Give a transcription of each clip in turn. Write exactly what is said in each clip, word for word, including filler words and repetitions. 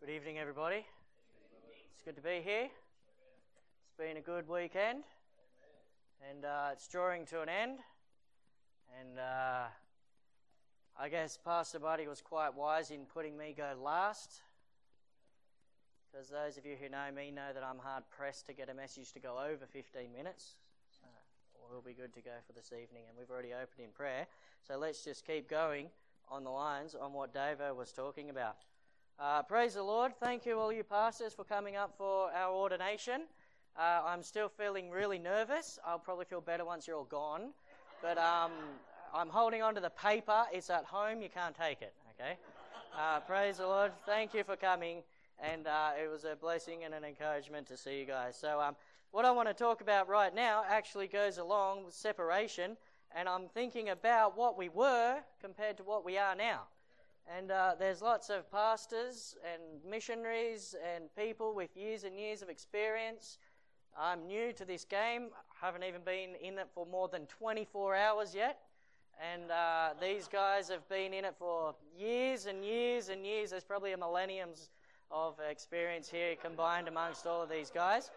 Good evening, everybody. It's good to be here. It's been a good weekend, and uh, it's drawing to an end. And uh, I guess Pastor Buddy was quite wise in putting me go last, because those of you who know me know that I'm hard pressed to get a message to go over fifteen minutes. So we'll be good to go for this evening, and we've already opened in prayer. So let's just keep going on the lines on what Davo was talking about. Uh, praise the Lord. Thank you, all you pastors, for coming up for our ordination. Uh, I'm still feeling really nervous. I'll probably feel better once you're all gone. But um, I'm holding on to the paper. It's at home. You can't take it, okay? Uh, praise the Lord. Thank you for coming. And uh, it was a blessing and an encouragement to see you guys. So um, what I want to talk about right now actually goes along with separation. And I'm thinking about what we were compared to what we are now. And uh, there's lots of pastors and missionaries and people with years and years of experience. I'm new to this game. I haven't even been in it for more than twenty-four hours yet. And uh, these guys have been in it for years and years and years. There's probably a millenniums of experience here combined amongst all of these guys.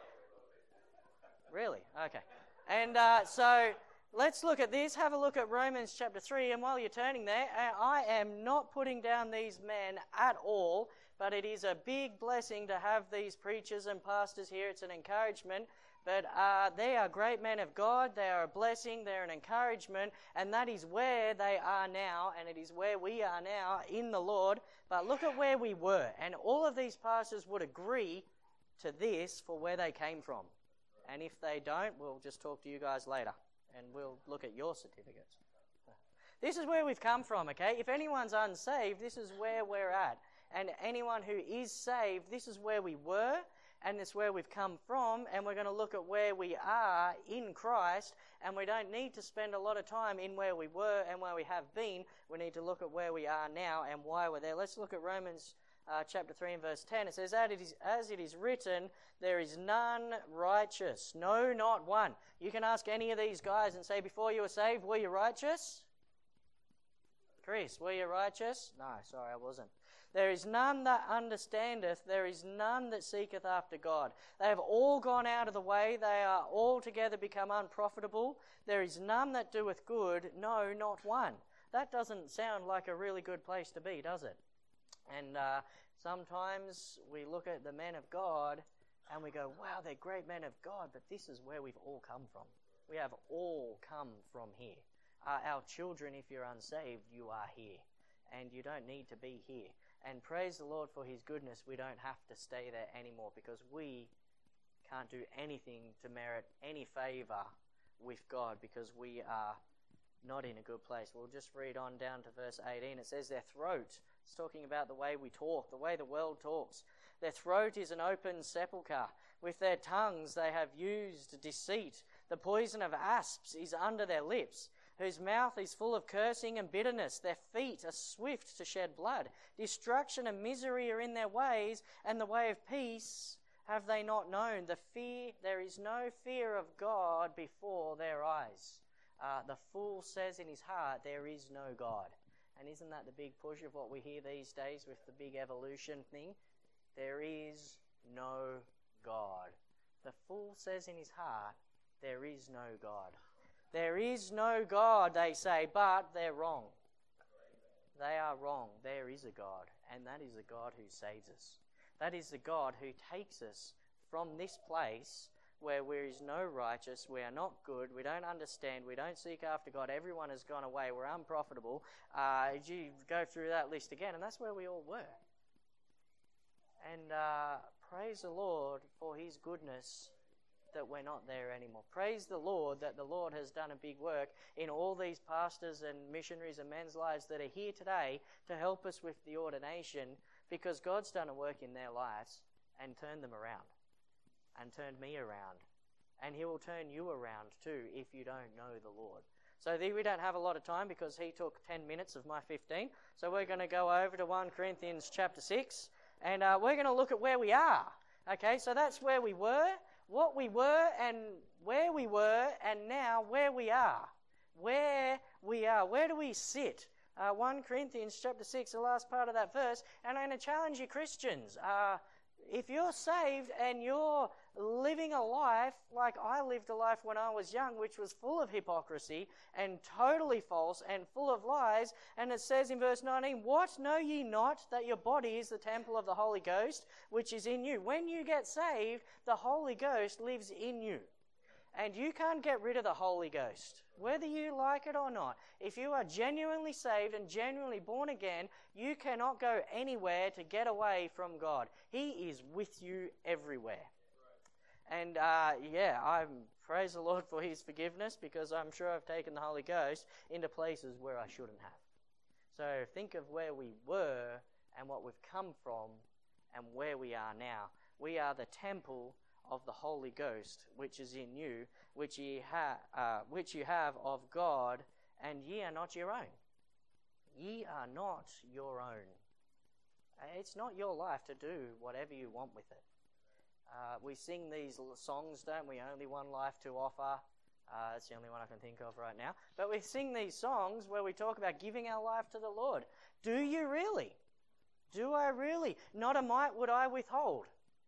Really? Okay. And uh, so... let's look at this. Have a look at Romans chapter three. And while you're turning there, I am not putting down these men at all, but it is a big blessing to have these preachers and pastors here. It's an encouragement. But uh, they are great men of God. They are a blessing. They're an encouragement. And that is where they are now, and it is where we are now in the Lord. But look at where we were. And all of these pastors would agree to this for where they came from. And if they don't, we'll just talk to you guys later. And we'll look at your certificates. This is where we've come from, okay? If anyone's unsaved, this is where we're at. And anyone who is saved, this is where we were, and this is where we've come from, and we're going to look at where we are in Christ, and we don't need to spend a lot of time in where we were and where we have been. We need to look at where we are now and why we're there. Let's look at Romans Uh, chapter three and verse ten. It says, as it, is, as it is written, there is none righteous, no, not one. You can ask any of these guys and say, before you were saved, were you righteous? Chris, were you righteous? No, sorry, I wasn't. There is none that understandeth, there is none that seeketh after God. They have all gone out of the way, they are altogether become unprofitable. There is none that doeth good, no, not one. That doesn't sound like a really good place to be, does it? And uh, sometimes we look at the men of God and we go, wow, they're great men of God, but this is where we've all come from. We have all come from here. Uh, our children, if you're unsaved, you are here. And you don't need to be here. And praise the Lord for his goodness, we don't have to stay there anymore, because we can't do anything to merit any favour with God, because we are not in a good place. We'll just read on down to verse eighteen. It says, their throat, it's talking about the way we talk, the way the world talks. Their throat is an open sepulchre. With their tongues they have used deceit. The poison of asps is under their lips, whose mouth is full of cursing and bitterness. Their feet are swift to shed blood. Destruction and misery are in their ways, and the way of peace have they not known. The fear, there is no fear of God before their eyes. Uh, the fool says in his heart, there is no God. And isn't that the big push of what we hear these days with the big evolution thing? There is no God. The fool says in his heart, there is no God. There is no God, they say, but they're wrong. They are wrong. There is a God, and that is the God who saves us. That is the God who takes us from this place where there is no righteous, we are not good, we don't understand, we don't seek after God, everyone has gone away, we're unprofitable. Uh, you go through that list again, and that's where we all were. And uh, praise the Lord for his goodness that we're not there anymore. Praise the Lord that the Lord has done a big work in all these pastors and missionaries and men's lives that are here today to help us with the ordination, because God's done a work in their lives and turned them around. And turned me around. And he will turn you around too if you don't know the Lord. So we don't have a lot of time because he took ten minutes of my fifteen. So we're going to go over to First Corinthians chapter six. And uh, we're going to look at where we are. Okay, so that's where we were, what we were, and where we were, and now where we are. Where we are. Where do we sit? Uh, First Corinthians chapter six, the last part of that verse, and I'm going to challenge you Christians. Uh, if you're saved and you're living a life like I lived a life when I was young, which was full of hypocrisy and totally false and full of lies, and it says in verse nineteen, "What, know ye not that your body is the temple of the Holy Ghost, which is in you?" When you get saved, the Holy Ghost lives in you. And you can't get rid of the Holy Ghost, whether you like it or not. If you are genuinely saved and genuinely born again, you cannot go anywhere to get away from God. He is with you everywhere. And uh, yeah, I praise the Lord for His forgiveness, because I'm sure I've taken the Holy Ghost into places where I shouldn't have. So think of where we were and what we've come from and where we are now. We are the temple of the Holy Ghost, which is in you, which ye ha- uh, which you have of God, and ye are not your own. Ye are not your own. It's not your life to do whatever you want with it. Uh, we sing these songs, don't we? Only one life to offer. Uh, that's the only one I can think of right now. But we sing these songs where we talk about giving our life to the Lord. Do you really? Do I really? Not a mite would I withhold.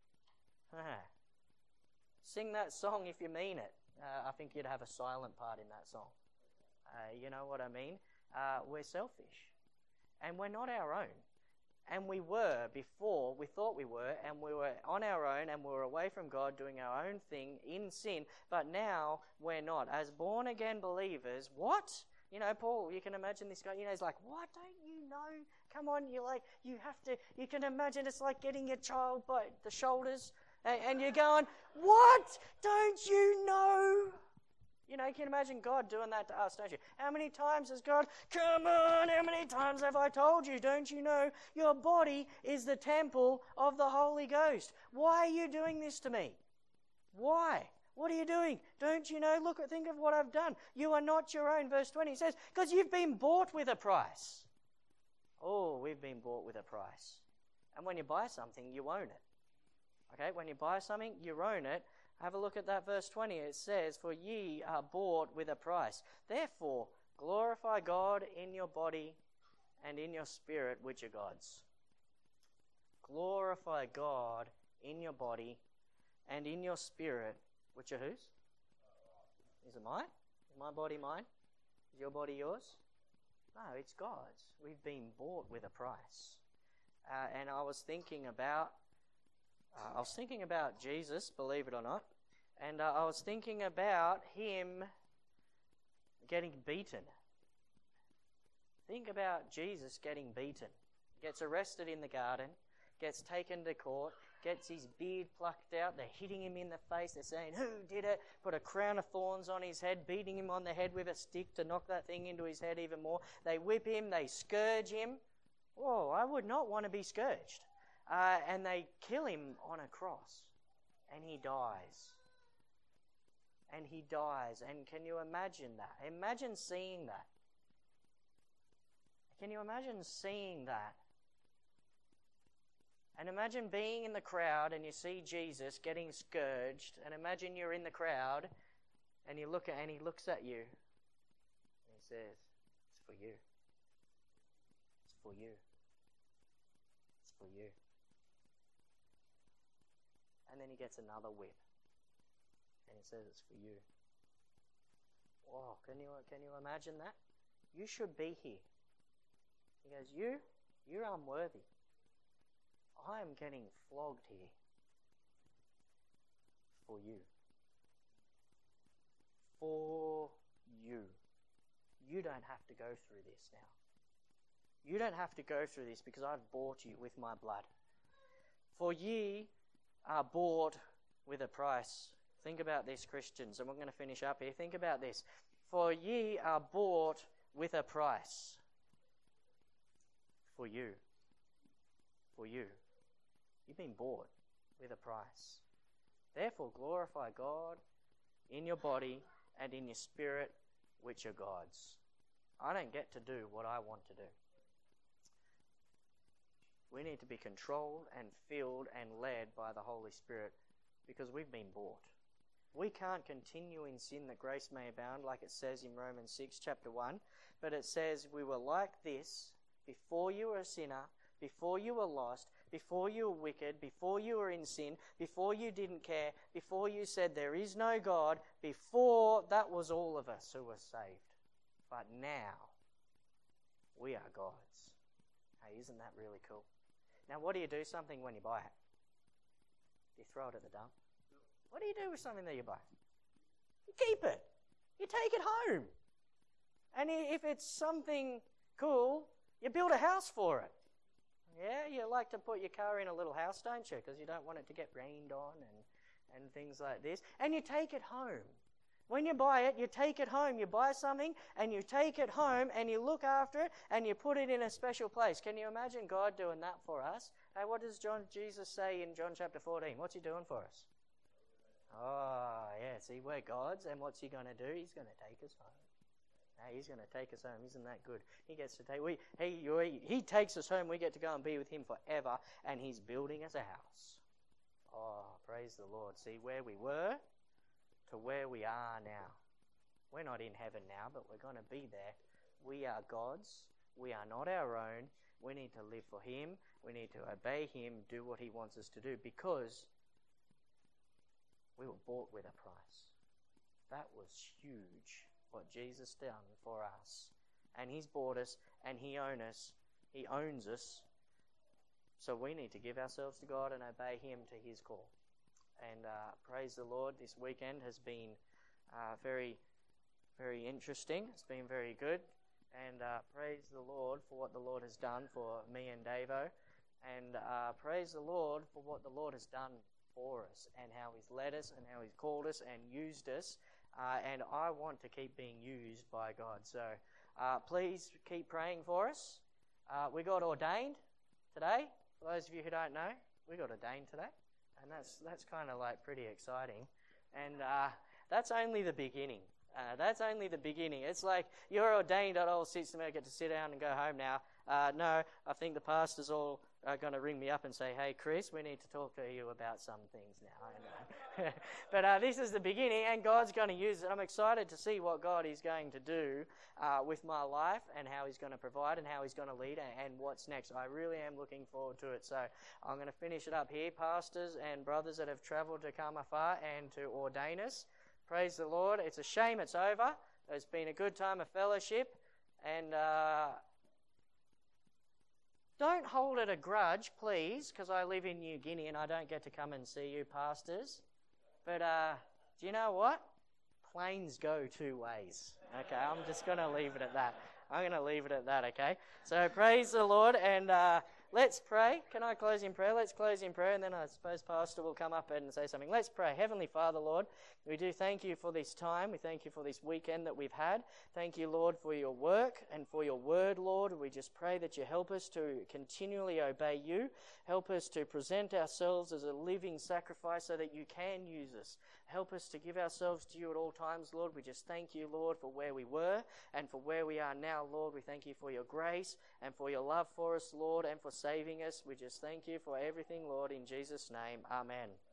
Sing that song if you mean it. Uh, I think you'd have a silent part in that song. Uh, you know what I mean? Uh, we're selfish. And we're not our own. And we were before, we thought we were, and we were on our own, and we were away from God doing our own thing in sin. But now we're not. As born-again believers, what? You know, Paul, you can imagine this guy, you know, he's like, what, don't you know? Come on, you're like, you have to, you can imagine it's like getting your child by the shoulders, and, and you're going, what? Don't you know? You know, you can imagine God doing that to us, don't you? How many times has God, come on, how many times have I told you, don't you know, your body is the temple of the Holy Ghost. Why are you doing this to me? Why? What are you doing? Don't you know? Look, think of what I've done. You are not your own. Verse twenty says, because you've been bought with a price. Oh, we've been bought with a price. And when you buy something, you own it. Okay, when you buy something, you own it. Have a look at that verse twenty. It says, for ye are bought with a price. Therefore, glorify God in your body and in your spirit, which are God's. Glorify God in your body and in your spirit, which are whose? Is it mine? Is my body mine? Is your body yours? No, it's God's. We've been bought with a price. Uh, and I was thinking about Uh, I was thinking about Jesus, believe it or not, and uh, I was thinking about him getting beaten. Think about Jesus getting beaten. Gets arrested in the garden, gets taken to court, gets his beard plucked out, they're hitting him in the face, they're saying, who did it? Put a crown of thorns on his head, beating him on the head with a stick to knock that thing into his head even more. They whip him, they scourge him. Whoa, I would not want to be scourged. Uh, and they kill him on a cross, and he dies. And he dies. And can you imagine that? Imagine seeing that. Can you imagine seeing that? And imagine being in the crowd and you see Jesus getting scourged, and imagine you're in the crowd and you look at and he looks at you and he says, it's for you. It's for you. It's for you. And then he gets another whip. And he says, it's for you. Wow, can you, can you imagine that? You should be here. He goes, you, you're unworthy. I am getting flogged here. For you. For you. You don't have to go through this now. You don't have to go through this because I've bought you with my blood. For ye are bought with a price. Think about this, Christians, and we're going to finish up here. Think about this. For ye are bought with a price. For you. For you. You've been bought with a price. Therefore, glorify God in your body and in your spirit, which are God's. I don't get to do what I want to do. We need to be controlled and filled and led by the Holy Spirit because we've been bought. We can't continue in sin that grace may abound, like it says in Romans six, chapter one. but it says we were like this before you were a sinner, before you were lost, before you were wicked, before you were in sin, before you didn't care, before you said there is no God, before that was all of us who were saved. But now, we are God's. Hey, isn't that really cool? Now, what do you do something when you buy it? Do you throw it at the dump? What do you do with something that you buy? You keep it. You take it home. And if it's something cool, you build a house for it. Yeah, you like to put your car in a little house, don't you? Because you don't want it to get rained on and, and things like this. And you take it home. When you buy it, you take it home. You buy something and you take it home and you look after it and you put it in a special place. Can you imagine God doing that for us? Hey, what does John Jesus say in John chapter fourteen? What's he doing for us? Oh, yeah, see, we're God's, and what's he going to do? He's going to take us home. Hey, he's going to take us home. Isn't that good? He gets to take, we, he, we, he takes us home. We get to go and be with him forever, and he's building us a house. Oh, praise the Lord. See, where we were to where we are now. We're not in heaven now, but we're going to be there. We are God's. We are not our own. We need to live for him. We need to obey him, do what he wants us to do, because we were bought with a price. That was huge, what Jesus done for us. And he's bought us, and he owns us. He owns us. So we need to give ourselves to God and obey him to his call. And uh, praise the Lord, this weekend has been uh, very, very interesting. It's been very good. And uh, praise the Lord for what the Lord has done for me and Davo. And uh, praise the Lord for what the Lord has done for us and how he's led us and how he's called us and used us. Uh, and I want to keep being used by God. So uh, please keep praying for us. Uh, we got ordained today. For those of you who don't know, we got ordained today. And that's that's kind of like pretty exciting. And uh, that's only the beginning. Uh, that's only the beginning. It's like you're ordained at all sits and I get to sit down and go home now. Uh, no, I think the pastors all are going to ring me up and say, hey, Chris, we need to talk to you about some things now. And, uh, but uh, this is the beginning, and God's going to use it. I'm excited to see what God is going to do uh, with my life and how he's going to provide and how he's going to lead and, and what's next. I really am looking forward to it. So I'm going to finish it up here. Pastors and brothers that have travelled to come afar and to ordain us, praise the Lord. It's a shame it's over. It's been a good time of fellowship, and uh, don't hold it a grudge, please, because I live in New Guinea and I don't get to come and see you, pastors. But uh, do you know what? Planes go two ways. Okay, I'm just going to leave it at that. I'm going to leave it at that, okay? So praise the Lord, and uh, let's pray. Can I close in prayer? Let's close in prayer, and then I suppose Pastor will come up and say something. Let's pray. Heavenly Father, Lord, we do thank you for this time. We thank you for this weekend that we've had. Thank you, Lord, for your work and for your word, Lord. We just pray that you help us to continually obey you. Help us to present ourselves as a living sacrifice so that you can use us. Help us to give ourselves to you at all times, Lord. We just thank you, Lord, for where we were and for where we are now, Lord. We thank you for your grace and for your love for us, Lord, and for saving us. We just thank you for everything, Lord, in Jesus' name. Amen.